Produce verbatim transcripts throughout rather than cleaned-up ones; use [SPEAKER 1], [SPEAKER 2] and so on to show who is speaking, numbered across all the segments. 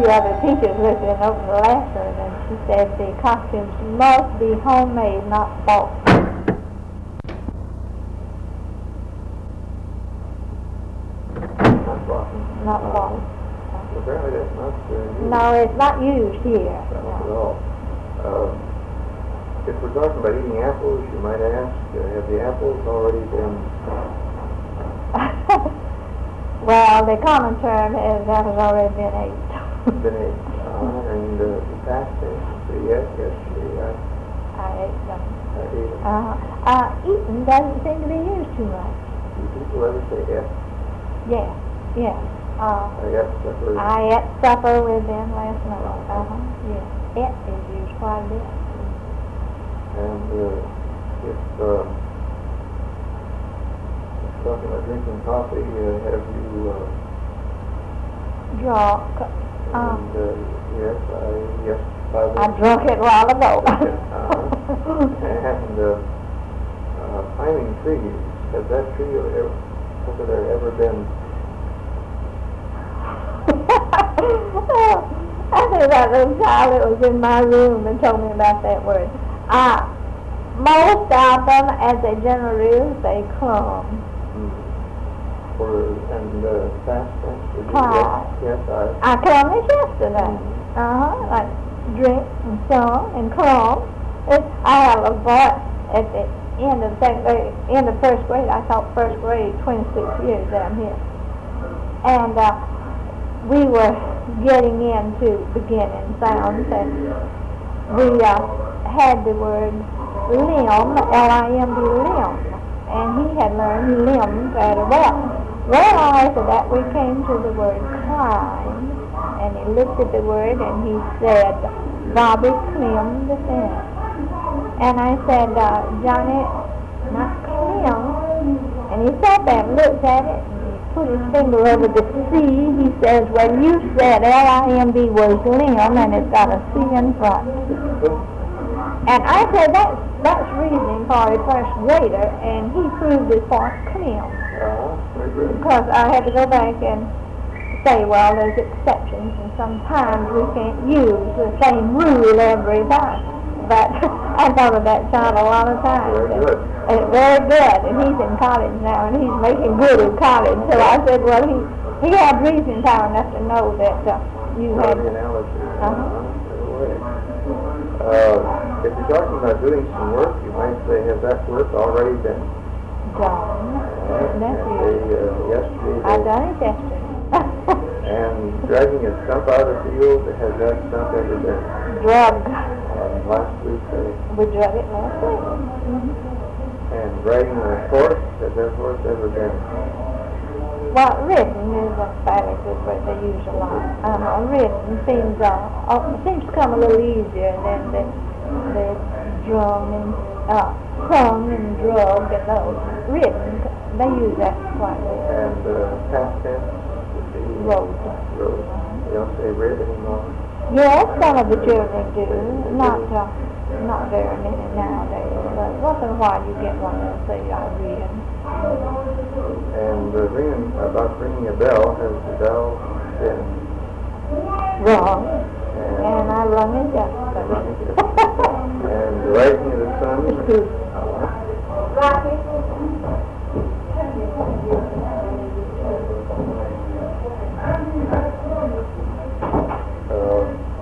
[SPEAKER 1] other teachers listening over the lesson, and she said the costumes must be homemade, not bought.
[SPEAKER 2] Not bought.
[SPEAKER 1] Not bought.
[SPEAKER 2] Uh, apparently that's not uh, used.
[SPEAKER 1] No, it's not used here.
[SPEAKER 2] Not at all. Uh, if we're talking about eating apples, you might ask, uh, have the apples already been...
[SPEAKER 1] Well, the common term is that has already been ate.
[SPEAKER 2] been ate. Uh, and uh, the past tense, so yes, yesterday I,
[SPEAKER 1] I ate them.
[SPEAKER 2] I ate them.
[SPEAKER 1] Uh, uh, eating doesn't seem to be used too much.
[SPEAKER 2] Do people ever say yes?
[SPEAKER 1] Yeah, yeah. Uh,
[SPEAKER 2] I got supper.
[SPEAKER 1] I ate supper with them last night. Uh-huh, yeah. It is used quite a bit.
[SPEAKER 2] And uh, if uh, talking about drinking coffee, uh, have you? Uh,
[SPEAKER 1] Drunk. Uh,
[SPEAKER 2] and uh, yes, I yes, I,
[SPEAKER 1] I drunk it a while ago.
[SPEAKER 2] uh, and uh, uh, climbing trees. Has that tree ever, over there ever been?
[SPEAKER 1] I think that little child that was in my room and told me about that word. Uh, most of them, as a general rule, say clum.
[SPEAKER 2] Mm, or and uh, past tense. Would you-
[SPEAKER 1] Climb.
[SPEAKER 2] Yes, yes, I.
[SPEAKER 1] I clum it yesterday.
[SPEAKER 2] Mm.
[SPEAKER 1] Uh-huh, like drink and song and clum. It, I have a boy at the end of second grade, end of first grade. I taught first grade twenty-six years down here. And uh, we were getting into beginning sounds, and we uh, had the word limb, L I M B, limb, and he had learned limb very well. Well, after that we came to the word climb, and he looked at the word and he said, Bobby climbed the fence. And I said, uh, Johnny, not climb. And he sat there and looked at it, put his finger over the C. He says, well, you said L I M B was limb, and it's got a C in front. And I said, that's, that's reasoning for a first grader, and he proved his point clear.
[SPEAKER 2] Uh, very good.
[SPEAKER 1] Because I had to go back and say, well, there's exceptions, and sometimes we can't use the same rule every time. But I thought of that child a lot of times.
[SPEAKER 2] Very good.
[SPEAKER 1] And very good, and he's in college now, and he's making good in college. So I said, well, he he had reason power enough to know that uh, you
[SPEAKER 2] Well,
[SPEAKER 1] had.
[SPEAKER 2] the analogy.
[SPEAKER 1] Uh-huh.
[SPEAKER 2] Uh, uh, if you're talking about doing some work, you might say, has that work already been
[SPEAKER 1] Done.
[SPEAKER 2] uh,
[SPEAKER 1] That's
[SPEAKER 2] and
[SPEAKER 1] it.
[SPEAKER 2] they, uh, yesterday?
[SPEAKER 1] I
[SPEAKER 2] they-
[SPEAKER 1] done it yesterday.
[SPEAKER 2] And dragging a stump out of the field, has that stump ever been?
[SPEAKER 1] Drug.
[SPEAKER 2] And last week, they,
[SPEAKER 1] We drug it last week. Mm-hmm.
[SPEAKER 2] and riding a horse, has that horse ever been?
[SPEAKER 1] Well, ridden is a fairly good word they use a lot. Um, uh, ridden seems uh, uh, seems to come a little easier than the the drum and uh, hung and drug and those. Ridden, they use that quite a bit.
[SPEAKER 2] And uh, past tense would be
[SPEAKER 1] Road.
[SPEAKER 2] road. They don't say rid anymore.
[SPEAKER 1] Yes, some of the children do. Not uh, not very many nowadays, but once in a while you get one that'll say I read.
[SPEAKER 2] And uh, ringing, about ringing a bell, has the bell been?
[SPEAKER 1] Wrong.
[SPEAKER 2] And,
[SPEAKER 1] And I rung it yesterday.
[SPEAKER 2] and the rising of the sun.
[SPEAKER 1] Rocky.
[SPEAKER 2] Uh,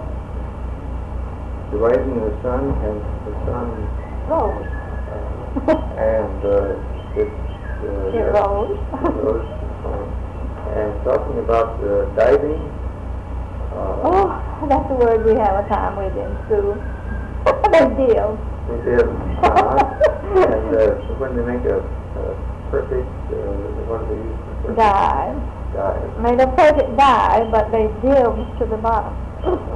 [SPEAKER 2] the rising of the sun, and the sun,
[SPEAKER 1] Rose.
[SPEAKER 2] uh, and uh, it's uh,
[SPEAKER 1] It rose.
[SPEAKER 2] rose. uh, And talking about uh, diving. Uh,
[SPEAKER 1] Oh, that's a word we have a time with in school. They deal.
[SPEAKER 2] They did. Uh, and uh, when they make a, a perfect, uh, what do they use for perfect?
[SPEAKER 1] Dive.
[SPEAKER 2] Dive.
[SPEAKER 1] Made a perfect dive, but they dive to the bottom.